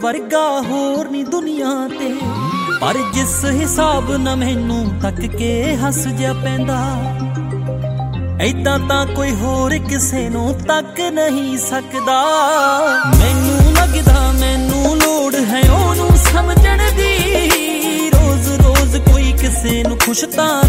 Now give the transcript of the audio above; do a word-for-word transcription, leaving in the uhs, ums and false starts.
ਵਰਗਾ ਹੋਰ ਨੀ ਦੁਨੀਆ ਤੇ, ਪਰ ਜਿਸ ਹਿਸਾਬ ਨਾਲ ਮੈਨੂੰ ਤੱਕ ਕੇ ਹੱਸ ਜਾ ਪੈਂਦਾ, ਏਦਾਂ ਤਾਂ ਕੋਈ ਹੋਰ ਕਿਸੇ ਨੂੰ ਤੱਕ ਨਹੀਂ ਸਕਦਾ। ਮੈਨੂੰ ਲੱਗਦਾ ਮੈਨੂੰ ਲੋੜ ਹੈ ਉਹਨੂੰ ਸਮਝਣ ਦੀ, ਰੋਜ਼ ਰੋਜ਼ ਕੋਈ ਕਿਸੇ ਨੂੰ ਖੁਸ਼ ਤਾਂ